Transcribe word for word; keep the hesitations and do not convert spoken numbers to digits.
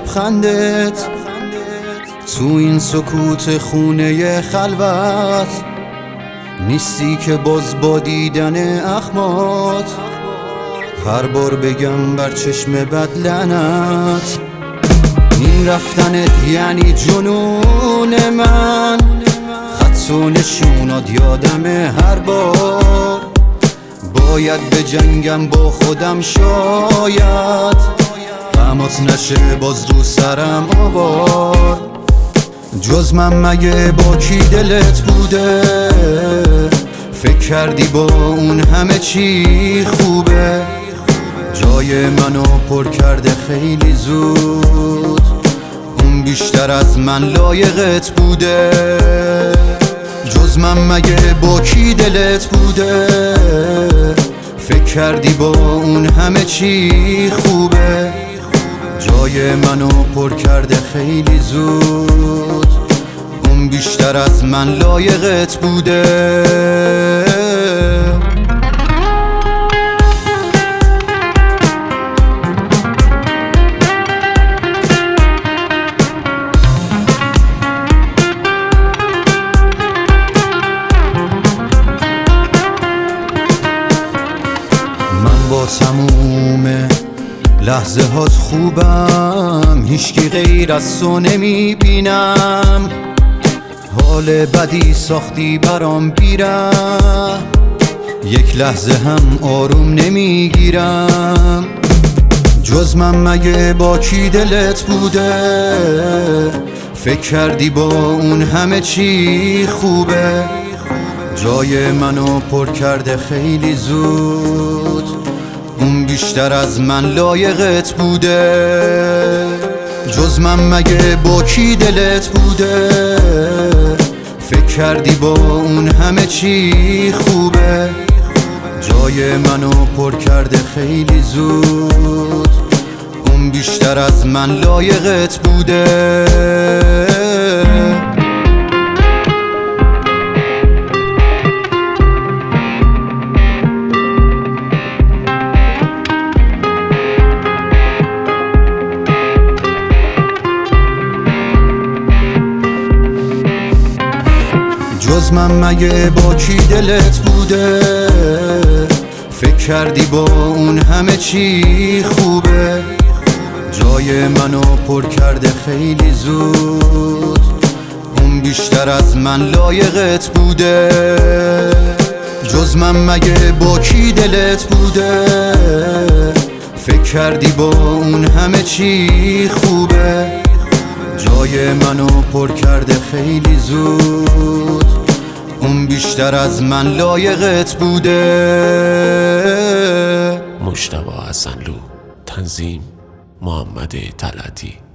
لبخندت تو این سکوت خونه خلوت، نیستی که باز با دیدن اخمات هر بار بگم بر چشم بد لعنت. این رفتنت یعنی جنون من، خط و نشونات یادمه هر بار باید به جنگم با خودم، شاید غمات نشه باز رو سرم آوار. جز من مگه با کی دلت بوده؟ فکر کردی با اون همه چی خوبه؟ جای منو پر کرده خیلی زود، اون بیشتر از من لایقت بوده. جز من مگه با کی دلت بوده؟ فکر کردی با اون همه چی خوبه؟ جای منو پر کرده خیلی زود، اون بیشتر از من لایقت بوده. من با تموم لحظه هات خوبم، هیچکی غیر از تو نمی بینم. حال بدی ساختی برام بیره، یک لحظه هم آروم نمی گیرم. جز من مگه با کی دلت بوده؟ فکر کردی با اون همه چی خوبه؟ جای منو پر کرده خیلی زود، اون بیشتر از من لایقت بوده. جز من مگه با کی دلت بوده؟ فکر کردی با اون همه چی خوبه؟ جای منو پر کرده خیلی زود، اون بیشتر از من لایقت بوده. جز من مگه با کی دلت بوده؟ فکر کردی با اون همه چی خوبه؟ جای منو پر کرده خیلی زود، اون بیشتر از من لایقت بوده. جز من مگه با کی دلت بوده؟ فکر کردی با اون همه چی خوبه؟ جای منو پر کرده خیلی زود، اون بیشتر از من لایقت بوده. مجتبی حسنلو، تنظیم محمد طلعتی.